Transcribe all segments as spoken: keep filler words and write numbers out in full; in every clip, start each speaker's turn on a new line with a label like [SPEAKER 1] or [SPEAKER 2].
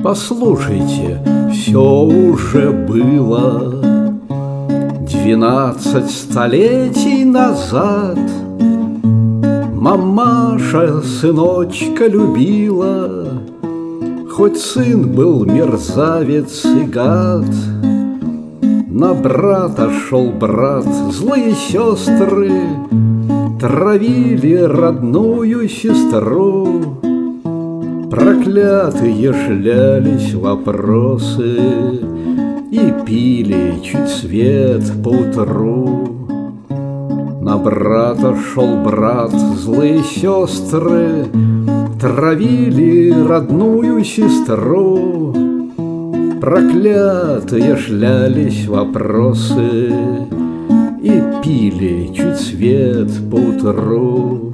[SPEAKER 1] Послушайте, все уже было двенадцать столетий назад. Мамаша сыночка любила, хоть сын был мерзавец и гад. На брата шел брат, злые сестры травили родную сестру. Проклятые шлялись вопросы и пили чуть свет поутру. На брата шел брат, злые сестры травили родную сестру. Проклятые шлялись вопросы и пили чуть свет поутру.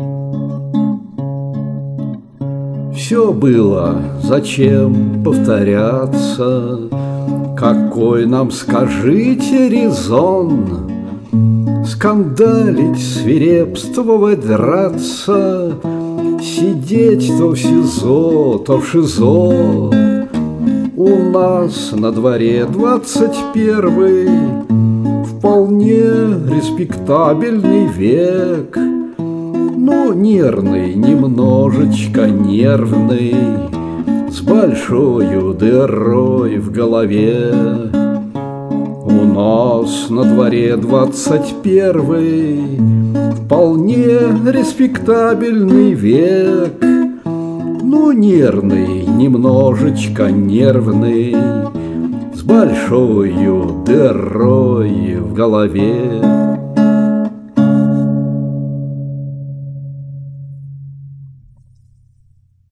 [SPEAKER 1] Все было, зачем повторяться? Какой нам, скажите, резон? Скандалить, свирепствовать, драться, сидеть то в СИЗО, то в ШИЗО. У нас на дворе двадцать первый, вполне респектабельный век. Но нервный, немножечко нервный, с большою дырой в голове. У нас на дворе двадцать первый, вполне респектабельный век. Но нервный, немножечко нервный, с большою дырой в голове.